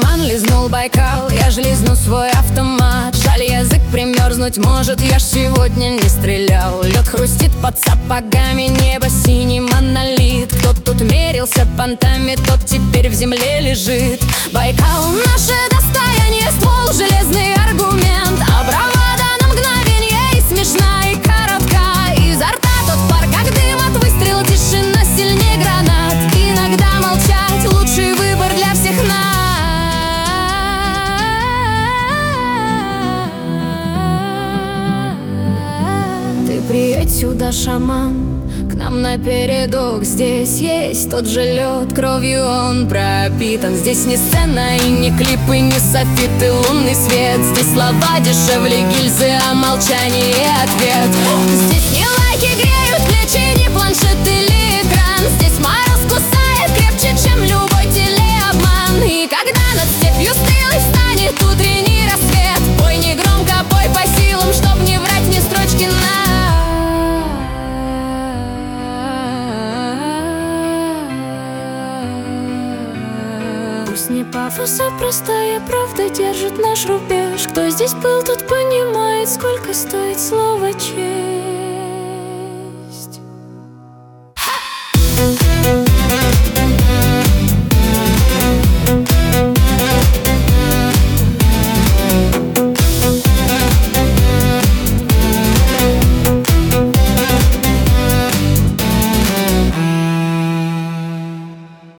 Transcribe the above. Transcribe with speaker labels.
Speaker 1: туман, лизнул Байкал, я ж лизну свой автомат. Жаль, язык примерзнуть может, я ж сегодня не стрелял. Лед хрустит под сапогами, небо синий монолит. Кто тут мерился понтами, тот теперь в земле лежит. Байкал — наше достояние, ствол — железный аргумент. А бравада на мгновенье и смешна, и коротка. Изо рта тот пар, как дым от выстрела, тишина сильнее гранат. Иногда молчать — лучший выбор для всех нас. Ты приедь сюда, шаман, к нам на передок. Здесь есть тот же лед, кровью он пропитан. Здесь не сцена и не клипы, не софиты, лунный свет. Здесь слова дешевле гильзы, а молчание и ответ. Здесь не лайки греют плечи, не планшет или экран. Здесь мороз кусает крепче, чем любой телеобман. И когда над степью стылой встанет утренний рассвет, пой не громко, пой по силам, чтоб не врать ни строчки на. Пусть не пафос, а простая правда держит наш рубеж. Кто здесь был, тот понимает, сколько стоит слово честь.